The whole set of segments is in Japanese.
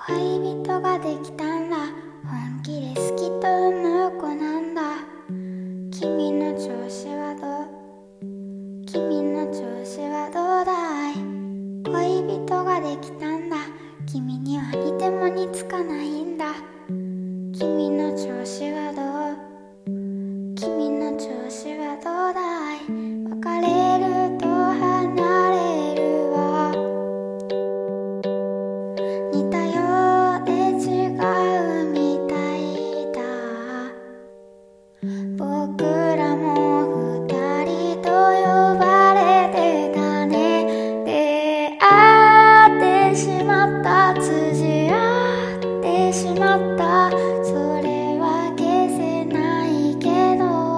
恋人ができたんだ。本気で好きと思う子なんだ。君の調子はどう？君の調子はどうだい？恋人ができたんだ。君には似ても似つかないんだ。君の調子はどう？君の調子はどうだい？別れると離れるは似たようで違うみたいだ。僕らも二人と呼ばれてたね。出会ってしまった、辻合ってしまった、それは消せないけど、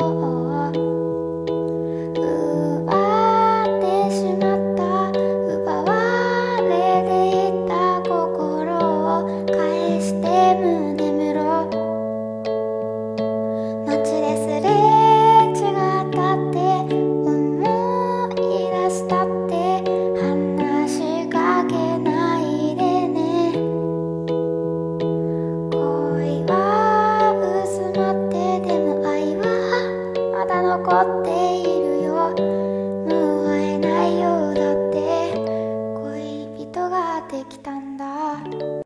奪ってしまった、奪われていた心を返して胸むろ。街ですれ違ったって思い出したって話しかけないでね。恋は薄まってでも愛はまだ残っているよ。